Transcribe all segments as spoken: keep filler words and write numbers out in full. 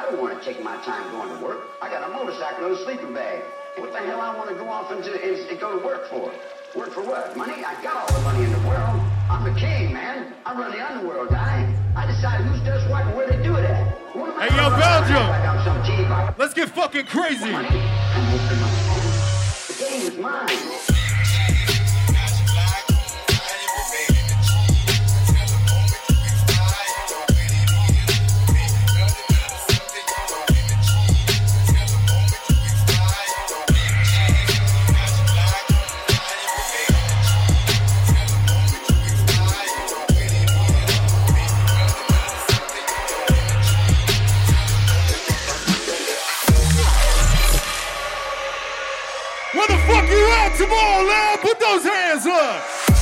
don't want to take my time going to work. I got a motorcycle and a sleeping bag. What the hell I want to go off into is and go to work for? Work for what? Money? I got all the money in the world. I'm the king, man. I run the underworld, guy. I decide who does what and where they do it at. Hey, yo, Belgium. Let's get fucking crazy. Money. The game is mine. Come on, lad, put those hands up.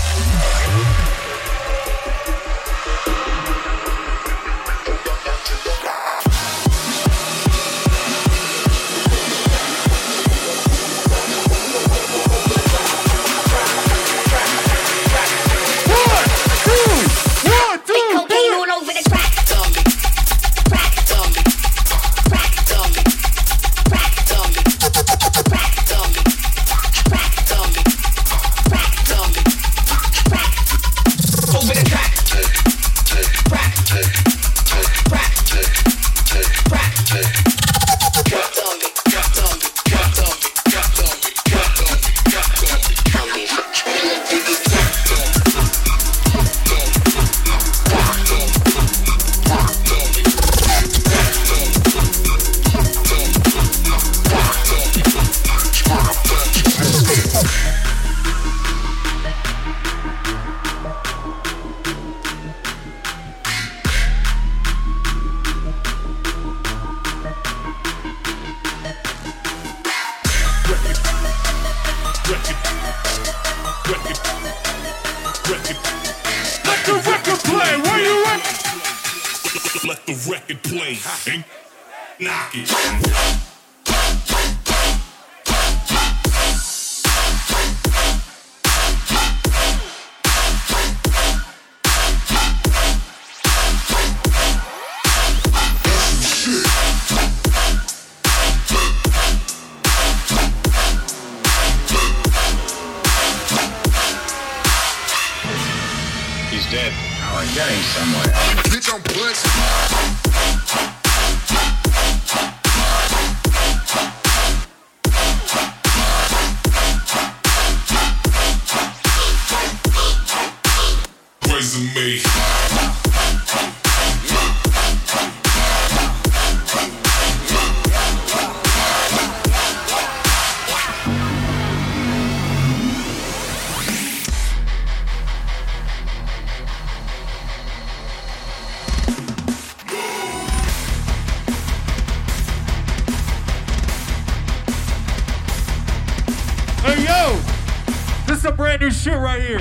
Shit right here.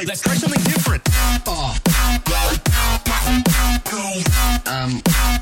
Let's try something different. Oh. Um.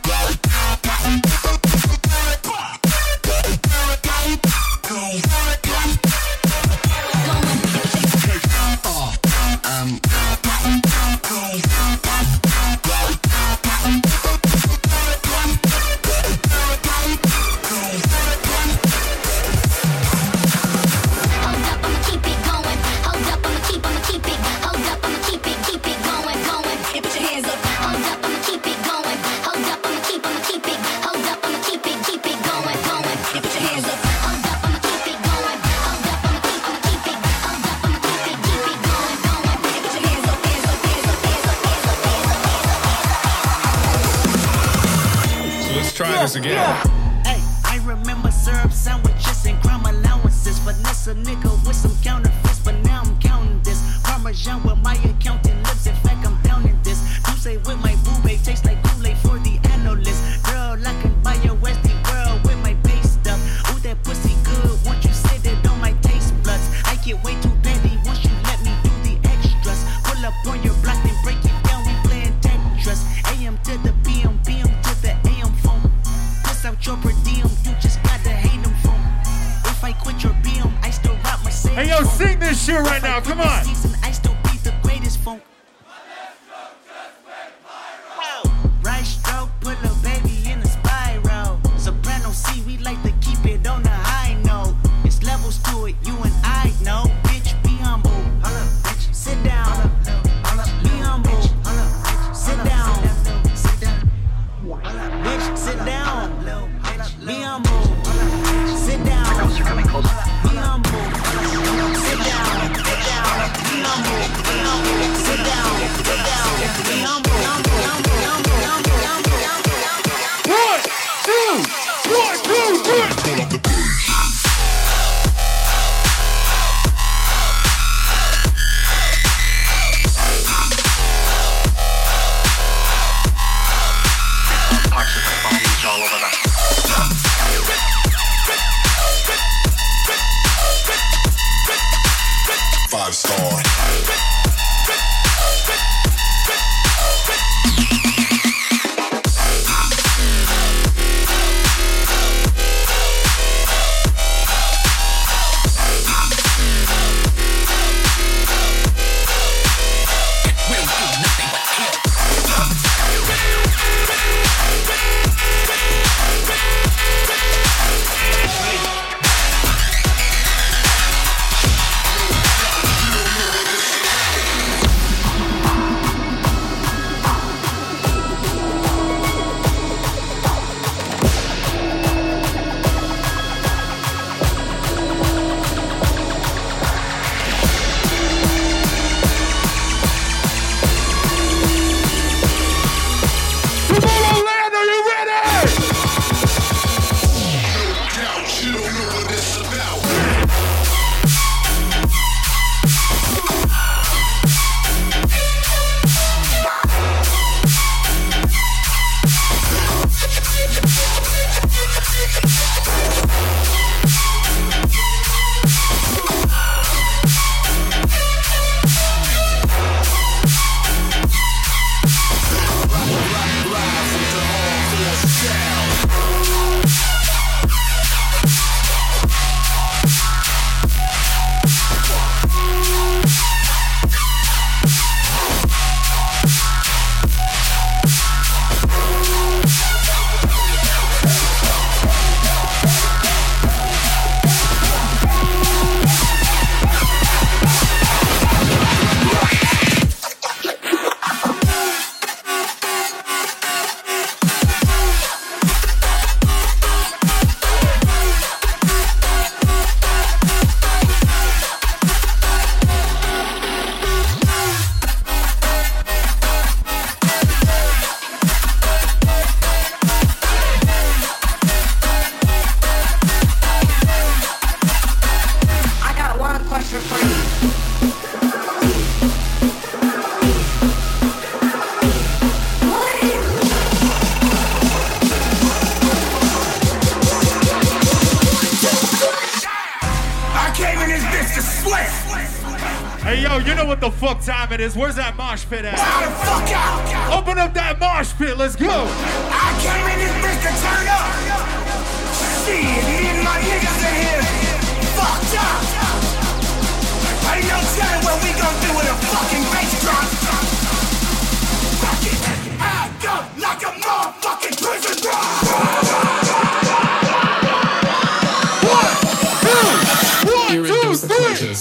Again. Hey, I remember syrup sandwiches and crime allowances. Finesse a nigga with some counterfeits, but now I'm counting this. Parmesan with my accountant lips. In fact, I'm down in this. You say with my boo babe tastes like Kool-Aid for the analyst. Girl, I can buy your Westie world with my pay stuff. Ooh, that pussy good. Once you sit it on my taste buds, I get way too petty once you let me do the extras. Pull up on your block and break it down. We playing Tetris. A M to the P M, P M to the A M phone. Out your per diem, you just gotta hate them from. If I quit your B M, I still rock Mercedes. Hey yo, sing this shit right now, come on. Season, I still be the greatest funk. Right stroke, put a baby in a spiral. Soprano C, we like to keep it on the high note. It's levels to it, you and I know. Bitch, be humble. Sit down. Be humble. Sit down. Bitch, sit down. Be humble. Sit down. My are coming closer. Be humble. Sit down. Sit down. Be humble. Be humble. Sit down. Sit down. Be humble. One, two, one, two, three. Pull up the bass. All over that. Five star. Hey, yo, you know what the fuck time it is. Where's that mosh pit at? How the fuck out? Open up that mosh pit. Let's go. I came in this bitch to turn up. Shit, me and my niggas in here fucked up. Ain't no telling what we gon' do with a fucking bass drum. Fuck it, act up like a motherfucking prison drum. One, two, one, two, three.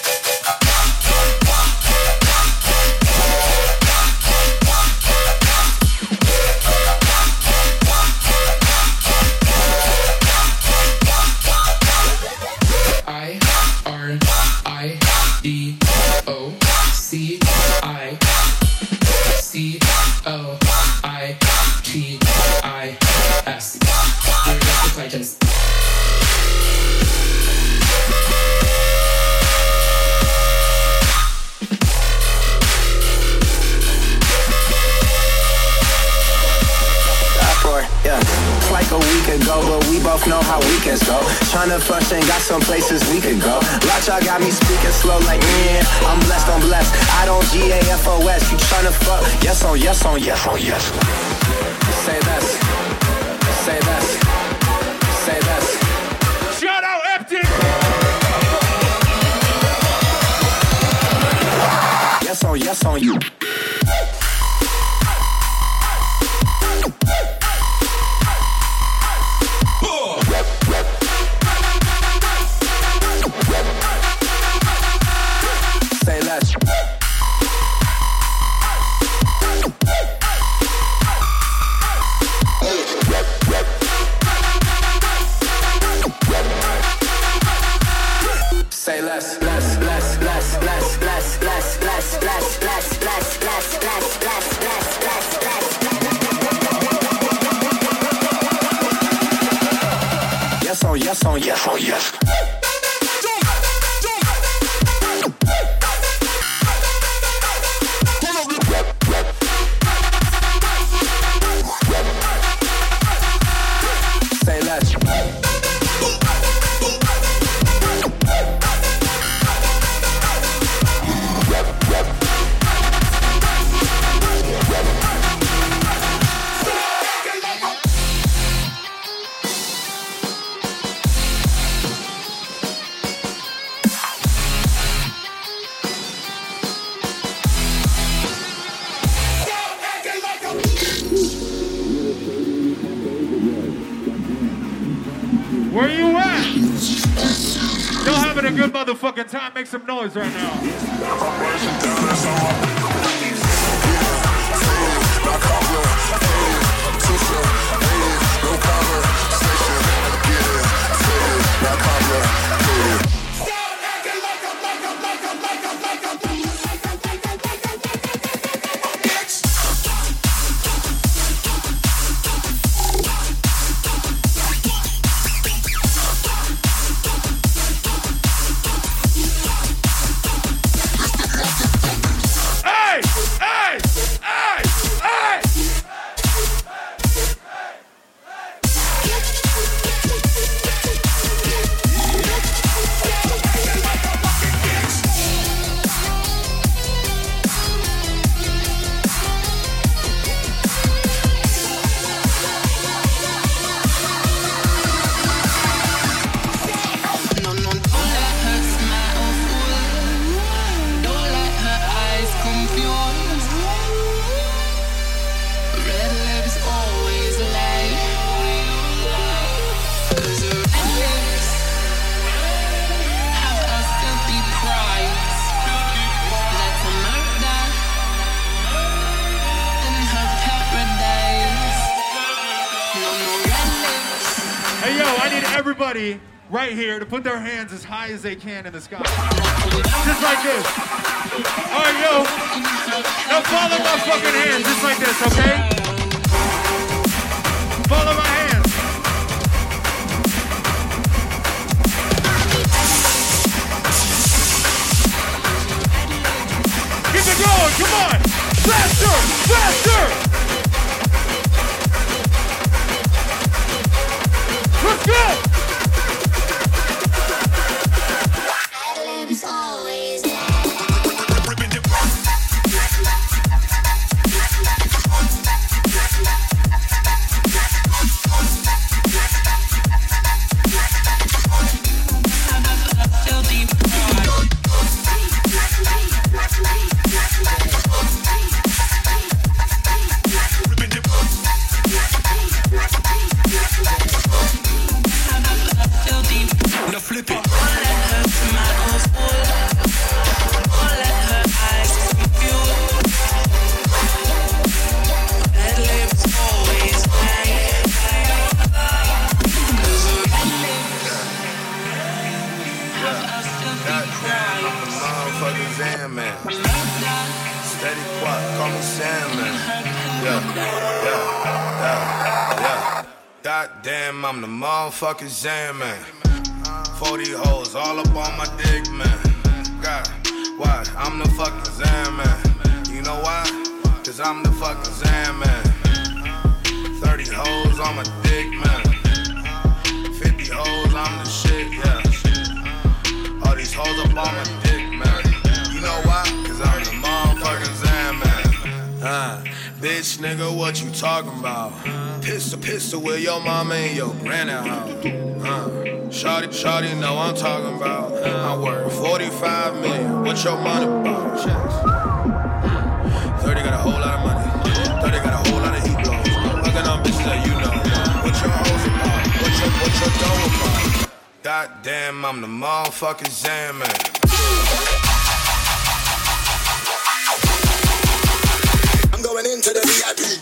Know how weekends go. Tryna flush and got some places we could go. Lot y'all got me speaking slow like yeah. I'm blessed, I'm blessed. I don't G A F O S. You tryna fuck? Yes on yes on yes on yes. Say this. Say this. Say this. Shout out Epton. Yes on yes on you. Yes on yes on yes. Say less. Where you at? Y'all having a good motherfucking time? Make some noise right now. Everybody right here to put their hands as high as they can in the sky. Just like this. All right, yo. Now follow my fucking hands just like this, okay? Follow my hands. Keep it going, come on. Faster, faster. Let's go! It's always motherfucking Sandman. Steady quad, call me Sandman. Yeah, yeah, yeah, yeah. Goddamn, I'm the motherfucking Sandman. forty hoes all up on my dick, man. God, why? I'm the fucking Sandman. You know why? Cause I'm the fucking Sandman. thirty hoes on my dick, man. fifty hoes, I'm the shit, yeah. All these hoes up on my dick, man. You know why? Cause I'm the motherfucking Sandman. Uh, bitch, nigga, what you talking about? Pistol, pistol with your mama and your granny house. Uh, shawty, shawty, know I'm talking about. I work forty-five million. What your money about? thirty got a whole lot of money. thirty got a whole lot of ego. Fucking on bitches that you know. What your hoes about? What your, what your dough about? Goddamn, I'm the motherfucking Sandman. I'm going into the V I P.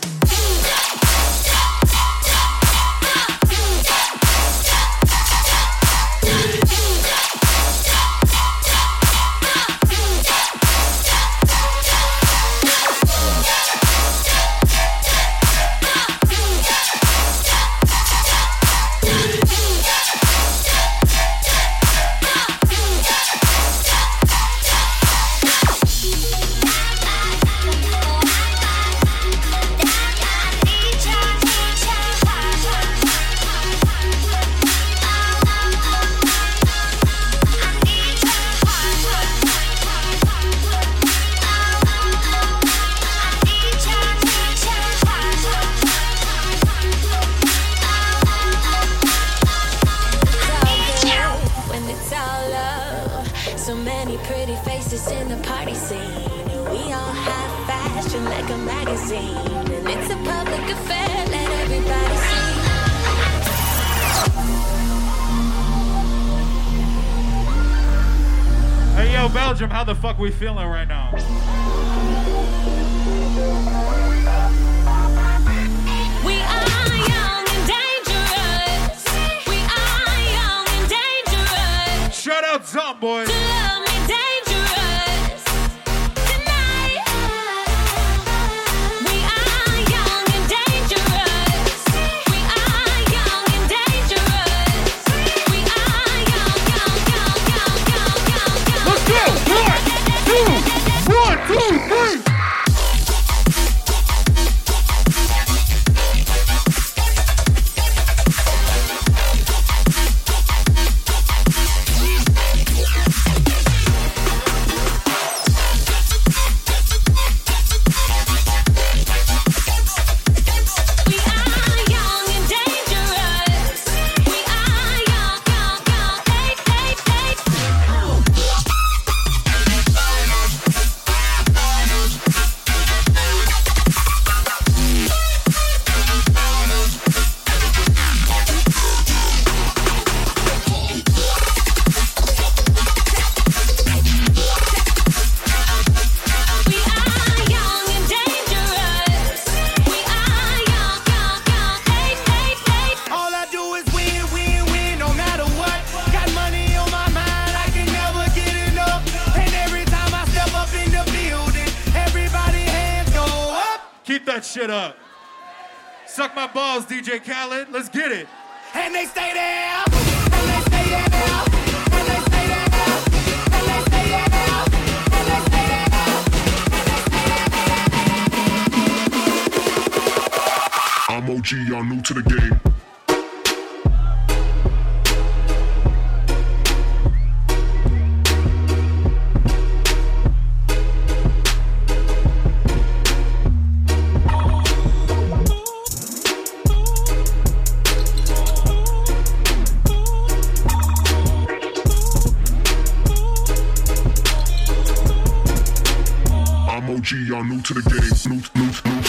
Belgium, how the fuck we feeling right now? We are young and dangerous. We are young and dangerous. Shout out Zomboy. To love me dangerous. Tonight. We are young and dangerous. We are young and dangerous. We are young, young, young, young, young, young, young. Let's go! One, two, one, two, three! Shit up. Suck my balls, D J Khaled. Let's get it. And they stay there. And they stay there. And they stay there. And they stay there. And they stay there. I'm O G, y'all new to the game. O G, y'all new to the game. New, new, new.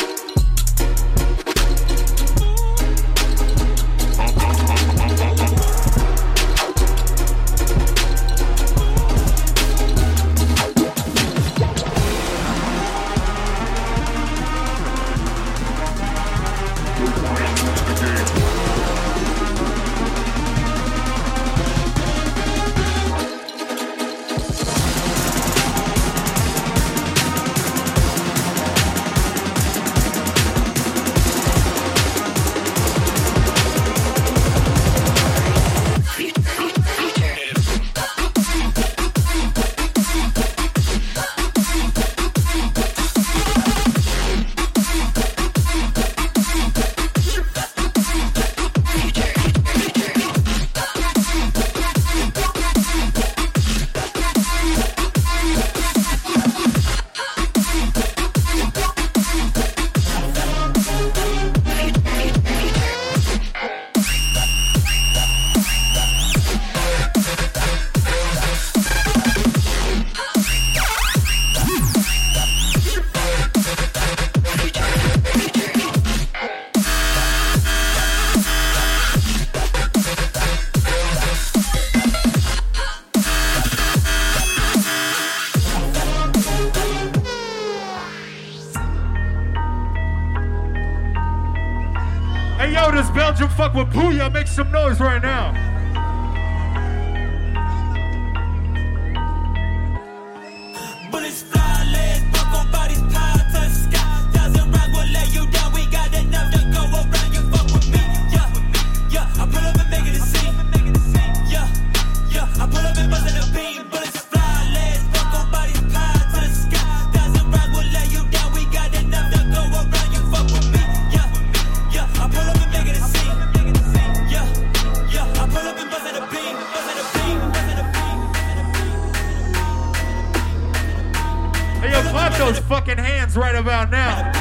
does Belgium fuck with Booyah? Make some noise right now. Bullets fly, legs buck on bodies tied to the sky. Thousand rounds will lay you down. We got enough to go around. You fuck with me, yeah, yeah. I pull up and make it a scene, yeah, yeah. I pull up and bust in the beam. Bullets fly, legs buck on bodies tied to the sky. Thousand rounds will lay you down. We got enough to go around. You fuck with me, yeah, yeah. I pull up and make it a scene, yeah, yeah. I pull up and bust in the beam, bust in the beam, bust in the beam. Hey, yo, clap those fucking hands right about now.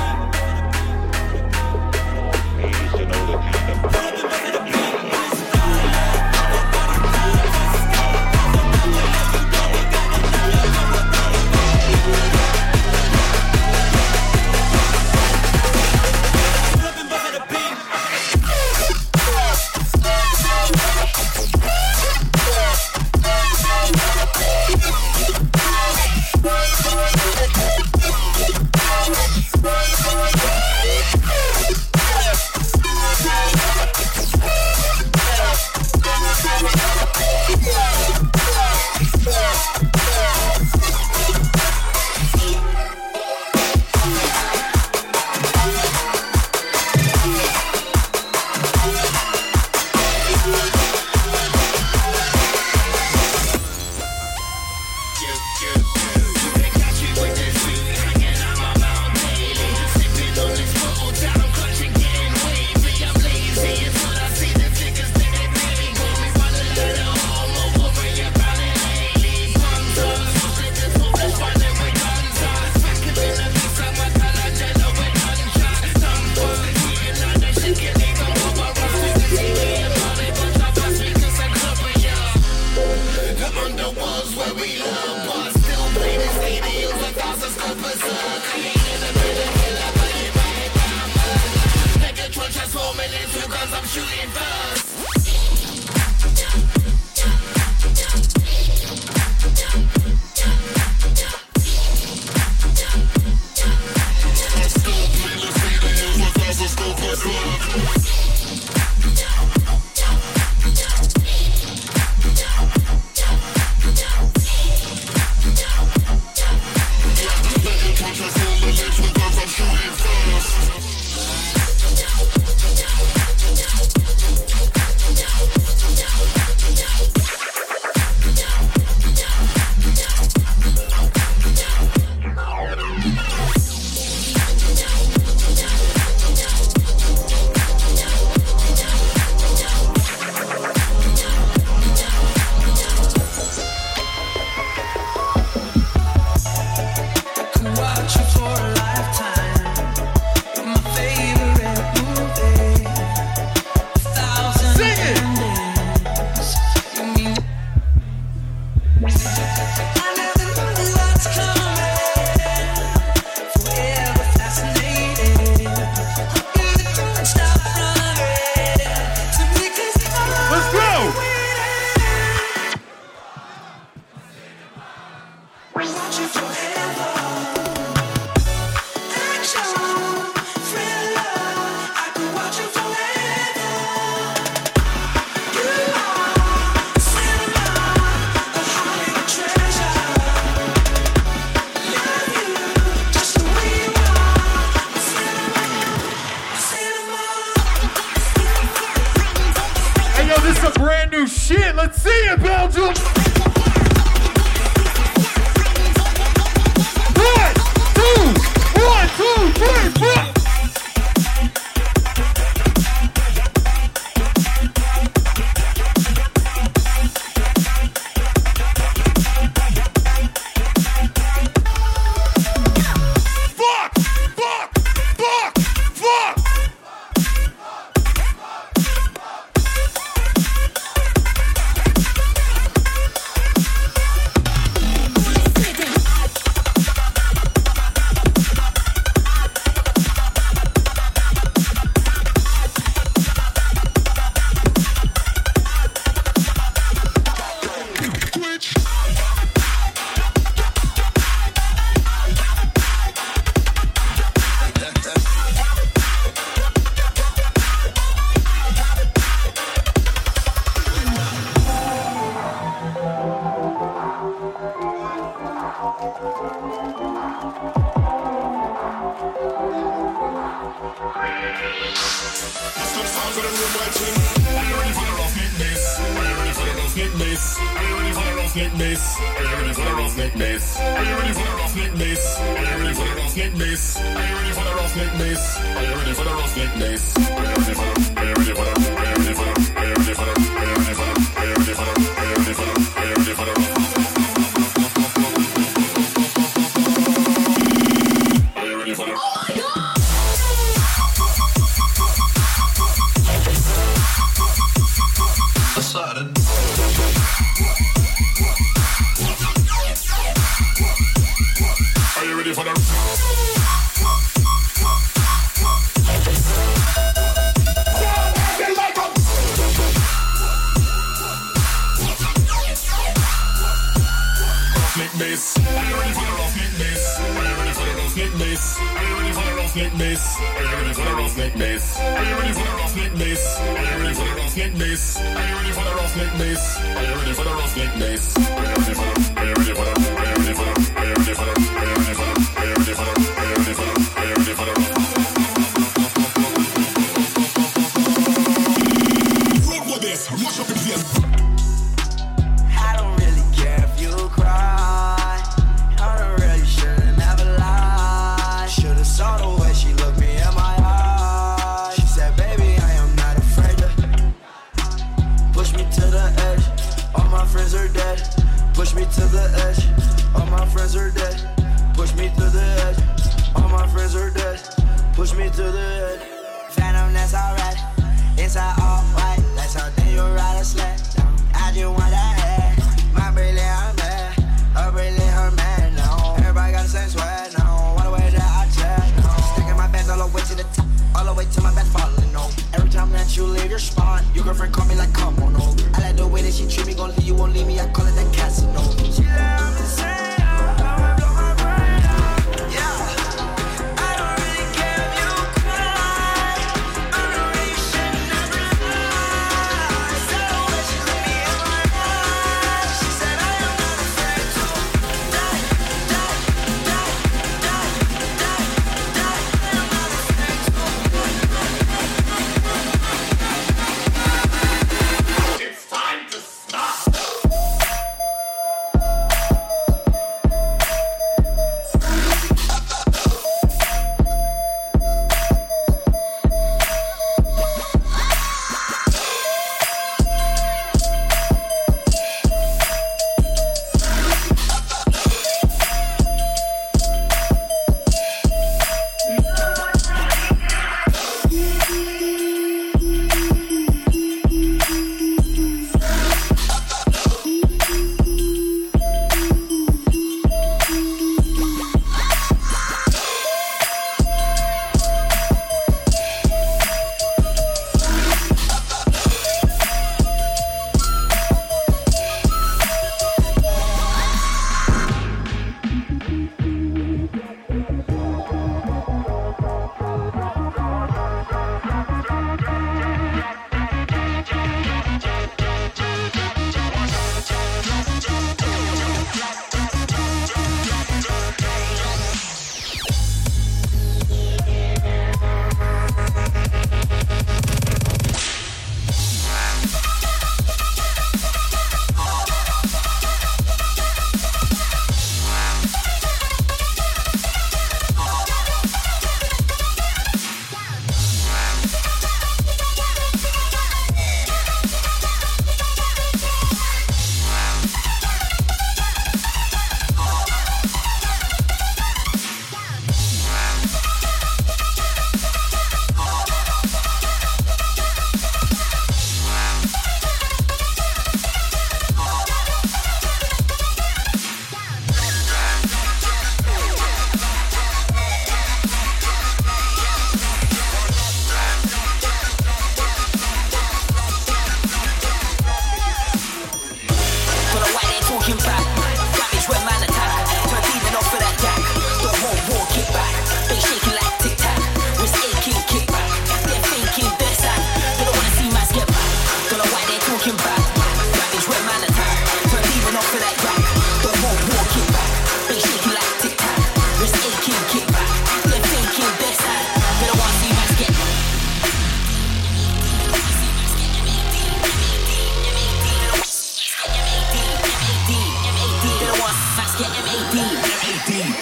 Shit, let's see it, Belgium! One, two, one, two, three, four! Fuck! Fuck! Fuck! Fuck! Stop sounds of the room watching. Are you ready for the roughneck bass? Are you ready for the roughneck bass? Are you ready for the roughneck bass? Are you ready for the roughneck bass? Are you ready for the roughneck bass? Are you ready for the roughneck bass? Are you ready for the roughneck bass? Are you ready for the roughneck bass? Are you ready for the? Are you ready for the? Are you ready for the? Are you ready for the? Are you ready for the? Are you ready for the? Are you ready for the? Are you ready for the? Are you ready for the? Started. Are you ready for the? Roughneck bass. Are you ready for the roughneck bass? Are you ready for the roughneck bass? Are you ready for the roughneck bass? Are you ready for the roughneck bass? Are you ready for the roughneck bass? Are you ready for the roughneck bass? Are you ready for the roughneck bass? Are you ready for the roughneck bass? Are you ready for the? Are you ready for the? Are you ready for the? Are you ready for the? Are you ready for the? Are you ready for the? Are you ready for the? Are you ready for the? Rock with this, mash up the place. I don't really care if you cry. I don't really should've never lied. Should've saw the way she looked me in my eyes. She said, baby, I am not afraid to push me to the edge. All my friends are dead. Push me to the edge. All my friends are dead. Push me to the edge. All my friends are dead. Push me to the edge. Phantom, that's alright. Inside all white. Like something you ride a sled. I just want that head. My brilliant, her man. Her brilliant, her man. No. Everybody got the same sweat. No. What the way that I check. No. Stacking my bands all the way to the top. All the way to my back falling. No. Every time that you leave your spot, your girlfriend call me like, come on, no. I like the way that she treat me. Gon' leave you, won't leave me. I call it that casino. She let me say, I'ma blow my brain out. Yeah. I don't really care if you cry. I don't really should've never lied. So when she looked me in my eyes, she said, I am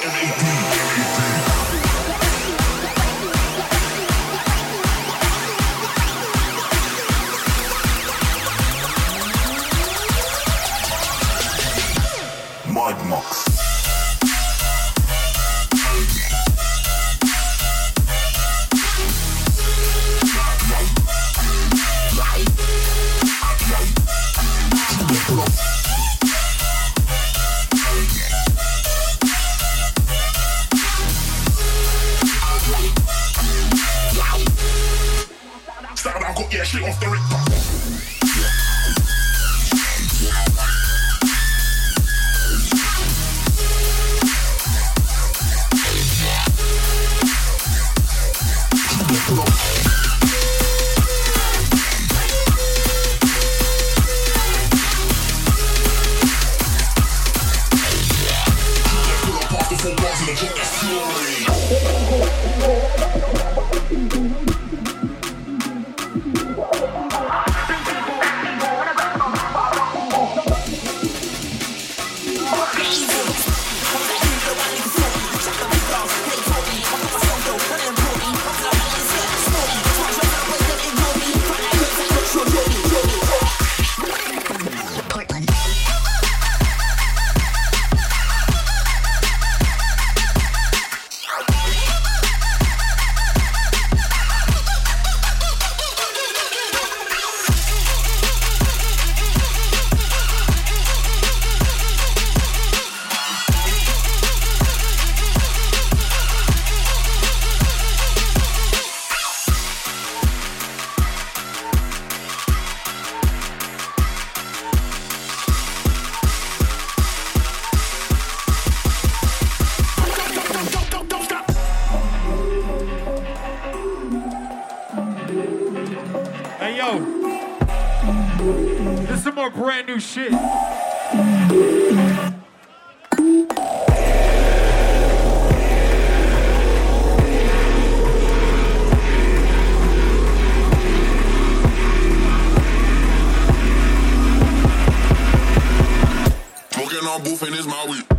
Mud Mox. Start out, go, yeah, straight off the rip. Hey, yo. This is some more brand new shit. Smoking on booth and it's my weed.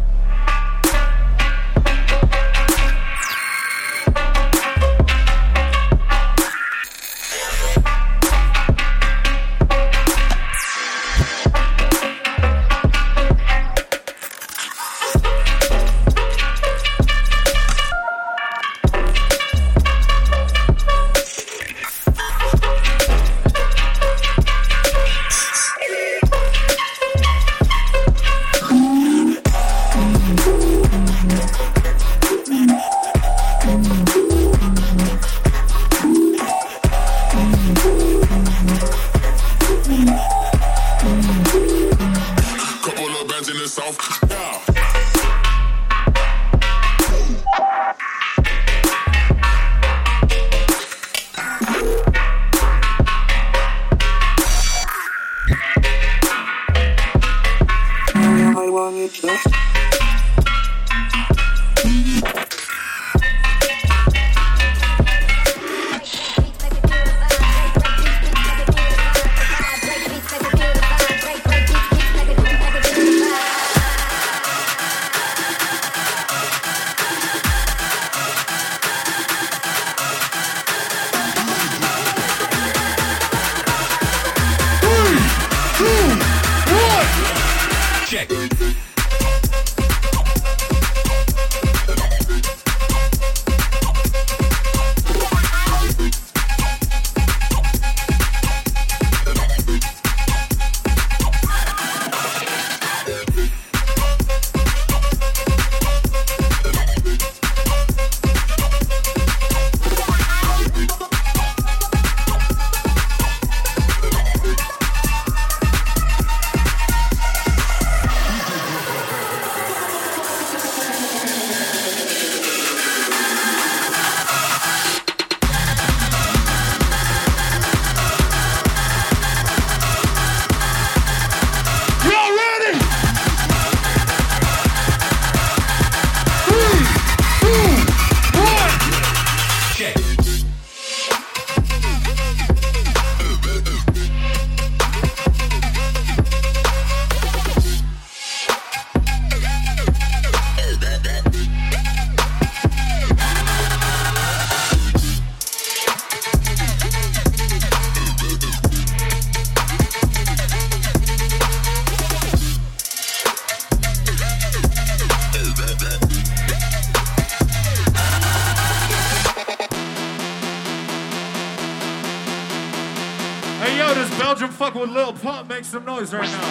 Belgium fuck with Lil Pump, make some noise right now.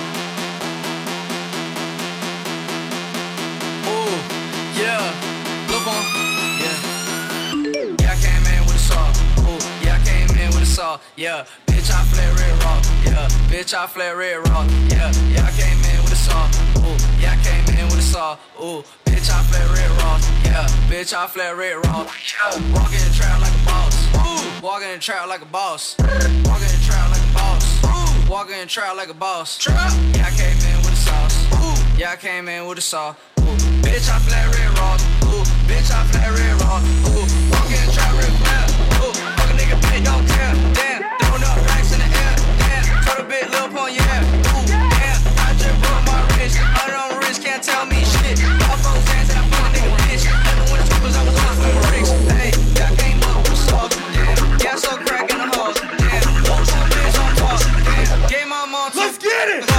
Ooh, yeah, Lil Pump, yeah. Yeah, I came in with a saw. Ooh, yeah, I came in with a saw. Yeah, bitch, I flare red raw. Yeah, bitch, I flare red raw. Yeah, yeah, I came in with a saw. Ooh, yeah, I came in with a saw. Ooh, bitch, I flare red raw. Yeah, bitch, I flare red raw. Yeah, walking in the trap like a boss. Ooh, walking in the trap like a boss. Walking in the trap like a boss. Ooh, walking in the trap like a boss. Trap. Yeah, I came in with a sauce. Ooh, yeah, I came in with a saw. Ooh, bitch, I flare red raw. Ooh, bitch, I flare red raw. Ooh, walking in the trap red flare. Ooh, fuck a nigga, bitch, don't care. Damn, throwing up racks in the air. Damn, told a bit, Lil Pump, yeah. Ooh, damn, I just broke my wrist. Hundred on the wrist, can't tell me shit. Off on hands and I fuck a nigga, bitch. Never went to school, I was off with bricks. Hey, yeah, I came up with a sauce. Damn, yeah, so crack in the halls. Damn, motion bitch on top. Damn, game my mom too. Let's get it!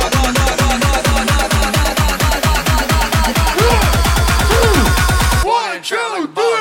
One, two, three!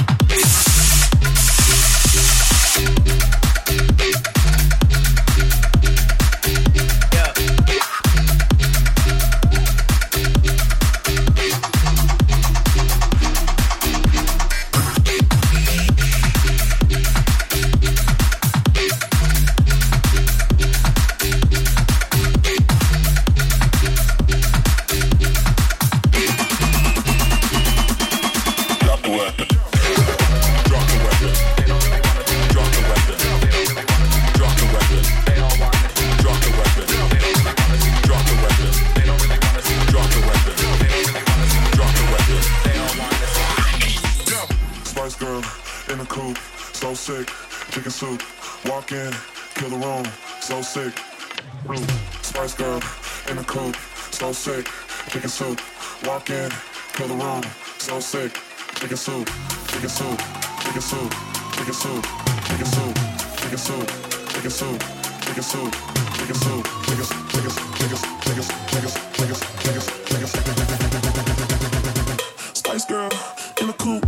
Chicken soup, walk in, kill the room, so sick. Spice girl in the coupe, so sick. Chicken soup, walk in, kill the room, so sick. Chicken soup, chicken soup, chicken soup, chicken soup, chicken soup, chicken soup, chicken soup, chicken soup, chicken soup, chicken chicken chicken chicken chicken chicken chicken chicken. Spice girl in the coupe.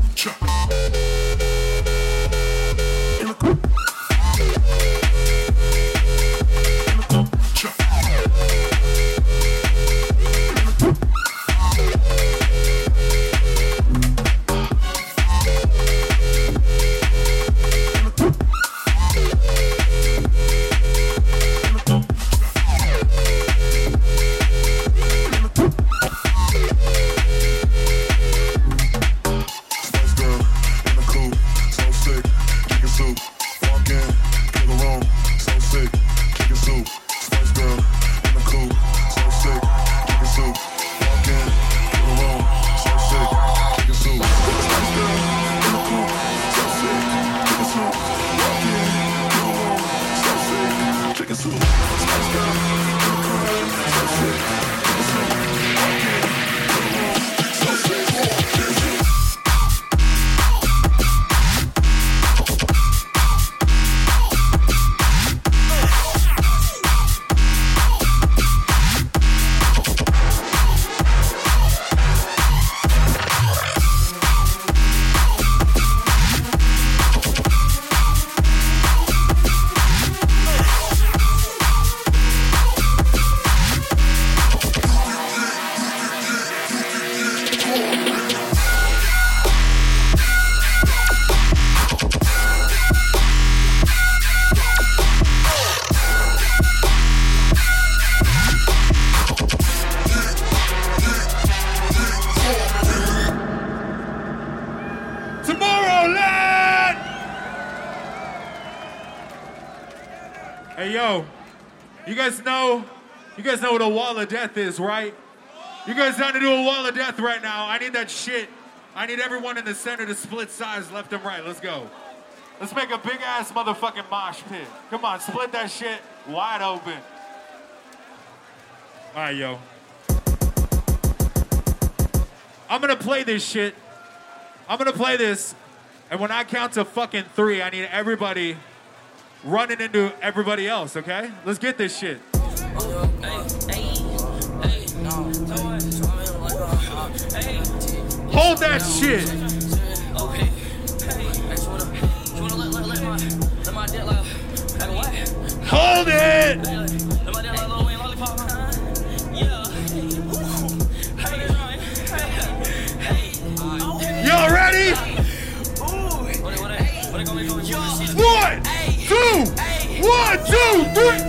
Hey, yo, you guys know, you guys know what a wall of death is, right? You guys down to do a wall of death right now? I need that shit. I need everyone in the center to split sides left and right. Let's go. Let's make a big ass motherfucking mosh pit. Come on, split that shit wide open. All right, yo. I'm gonna play this shit. I'm gonna play this, and when I count to fucking three, I need everybody running into everybody else, okay? Let's get this shit. Hold that shit. Hold it. it. Y'all ready? One, two, one, two, three.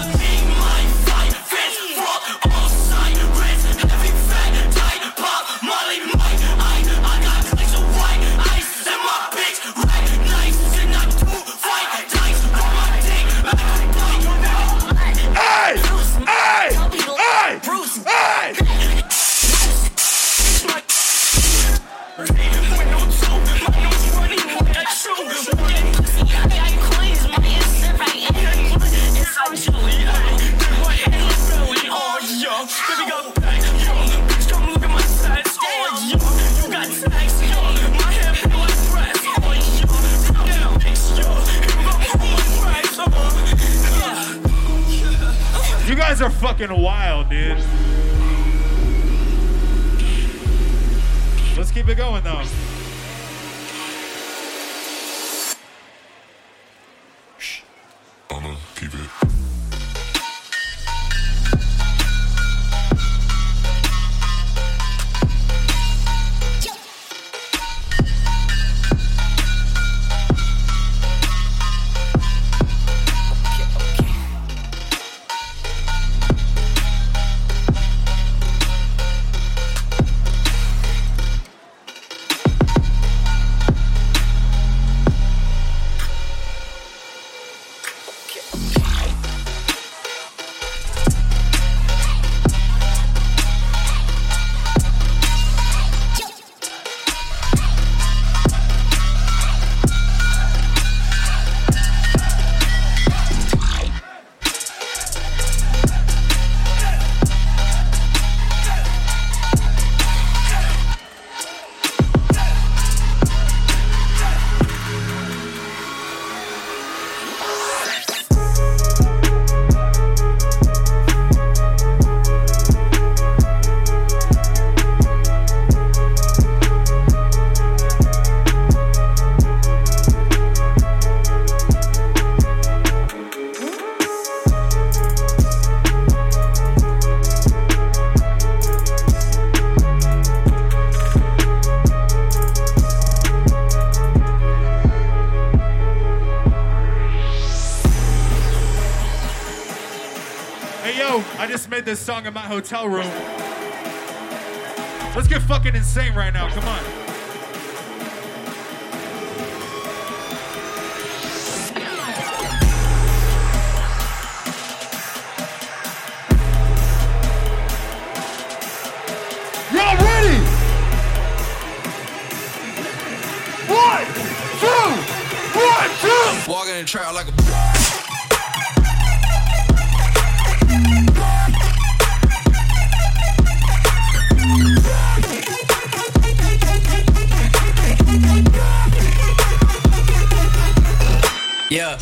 You guys are fucking wild, dude. Let's keep it going, though. Shh. I'ma keep it. I just made this song in my hotel room. Let's get fucking insane right now. Come on. Y'all ready? One, two, one, two. Walking in the trap like a. Yeah.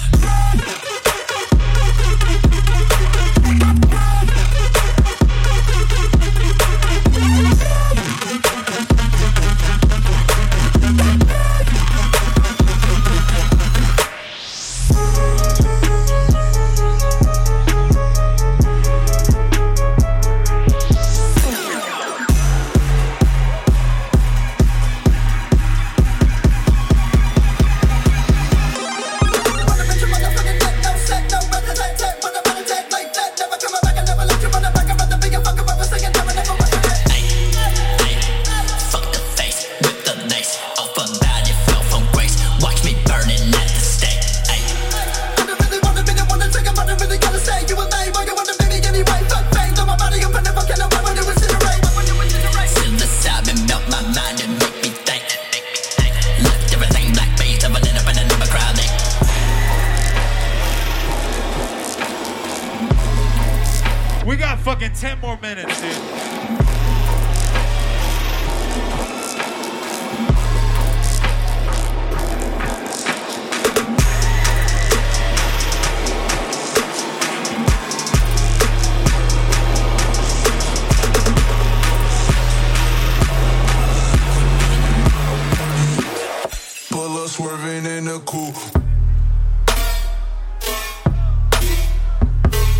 We got fucking ten more minutes, dude. Pull up swerving in the coupe.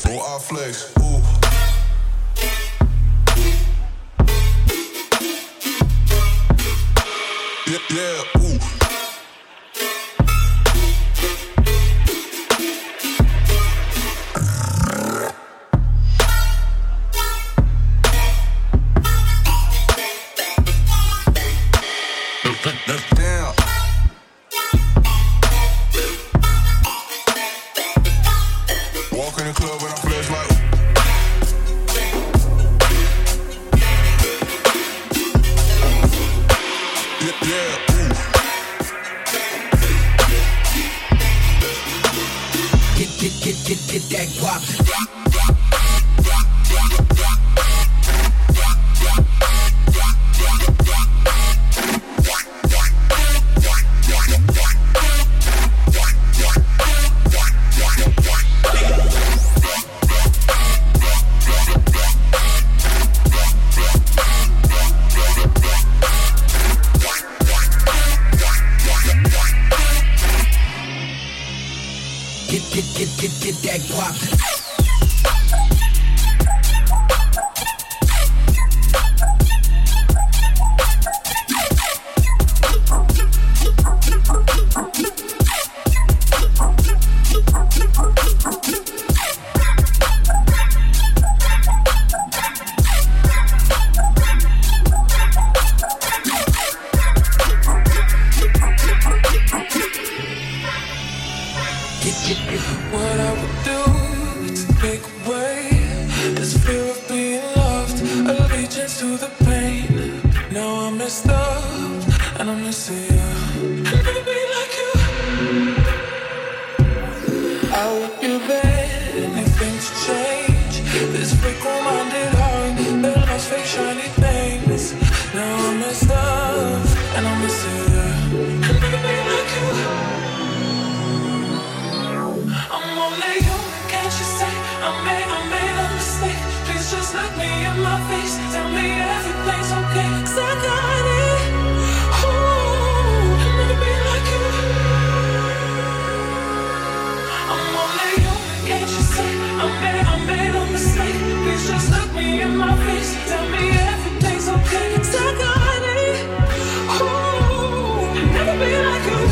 Oh, I flex. Ooh. Yeah, yeah, ooh. Damn. Walk in the club and I flash like. Yeah, yeah, ooh. Get, get, get, get, get that guap. Get, get, get, get, get that guap. What I would do to take away this fear of being loved, allegiance to the pain. Now I'm messed up and I'm missing you. I'll never be like you. I would give anything to change this fickle-minded heart that loves fake shiny things. Now I'm messed up and I'm missing you. I'll never be like you. I'm only human, can't you say? I made, I made a mistake. Please just look me in my face. Tell me everything's okay. 'Cause I got it. Ooh, I'll never be like you. I'm only human, can't you say? I made, I made a mistake. Please just look me in my face. Tell me everything's okay. 'Cause I got it. Ooh, I'll never be like you.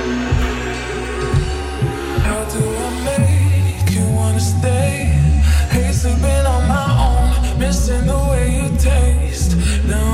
How do I make you wanna stay? Hate sleeping on my own, missing the way you taste. Now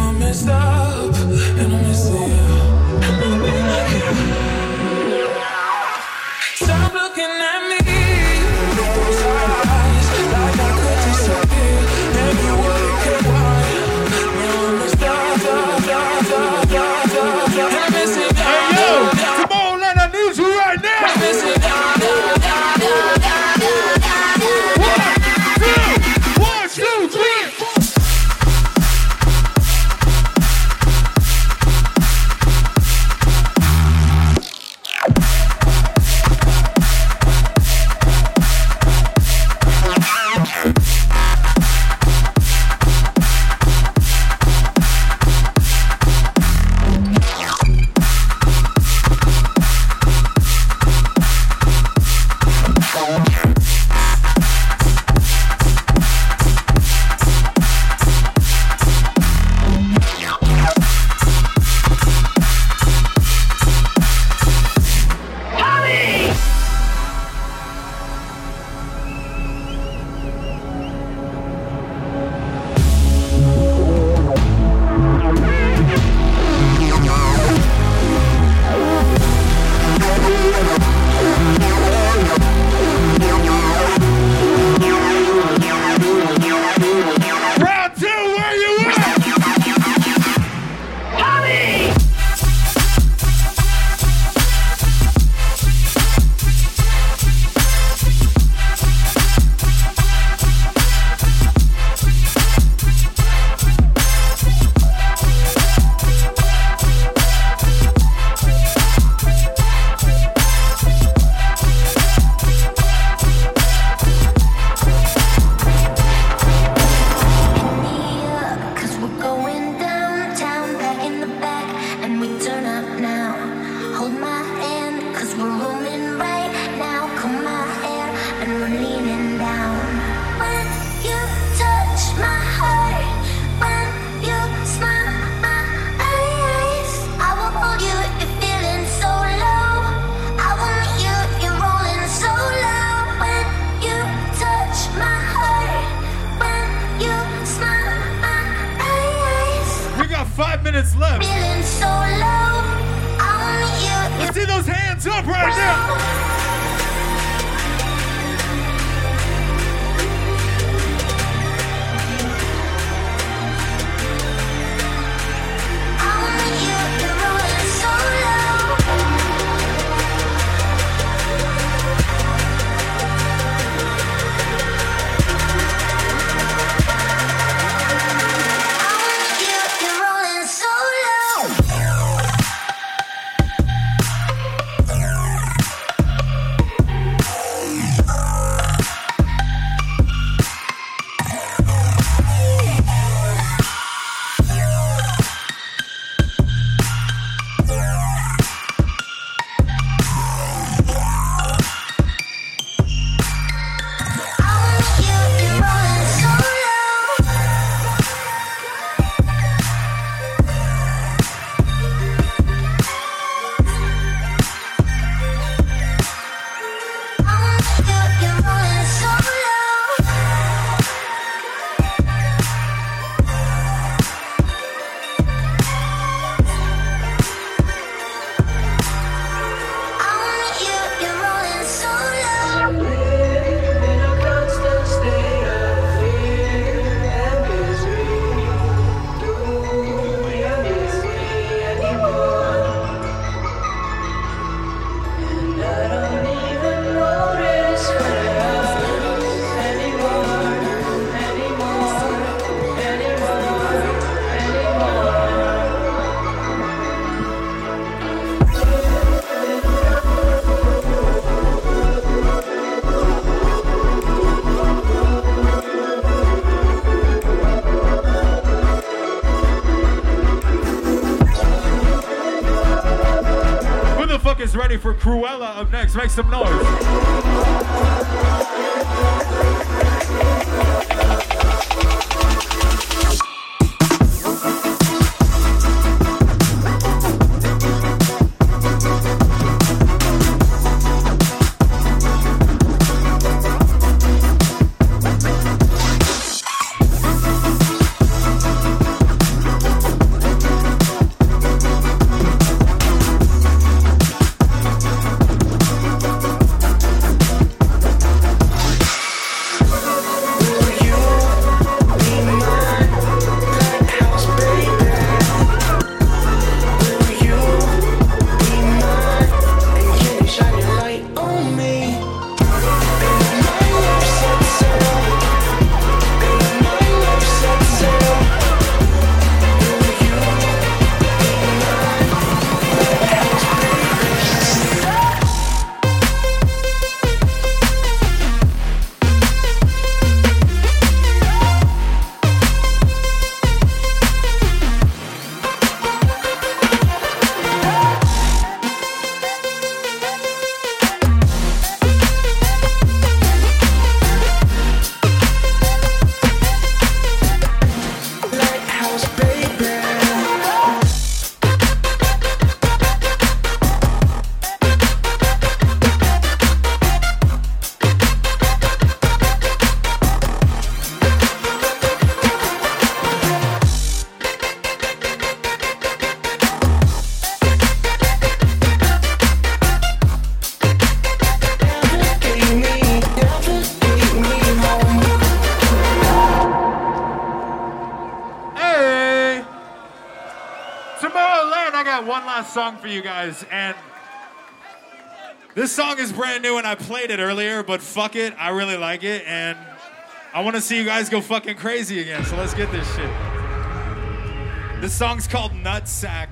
left. Let's see those hands up right now. Ready for Cruella up next. Make some noise. Song for you guys, and this song is brand new and I played it earlier, but fuck it, I really like it and I want to see you guys go fucking crazy again, so let's get this shit. This song's called Nutsack.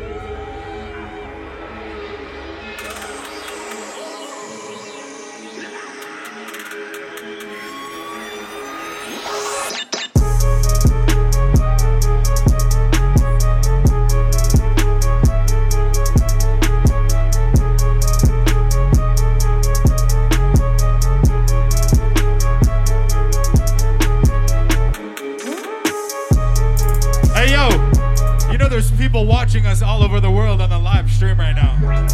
There's people watching us all over the world on the live stream right now.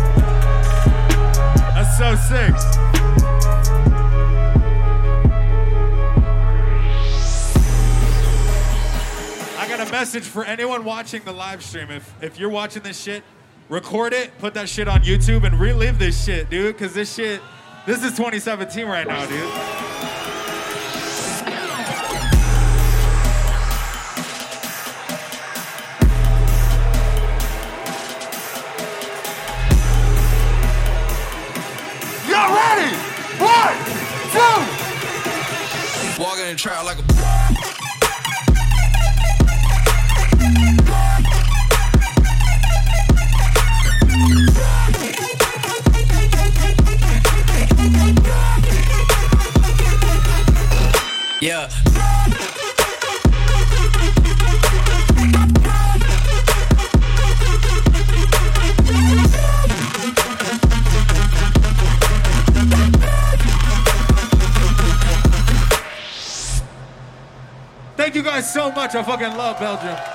That's so sick. I got a message for anyone watching the live stream. If if you're watching this shit, record it, put that shit on YouTube, and relive this shit, dude. Cause this shit, this is twenty seventeen right now, dude. Y'all ready? One, two. Walking in the trap like a. Yeah. Thank you guys so much. I fucking love Belgium.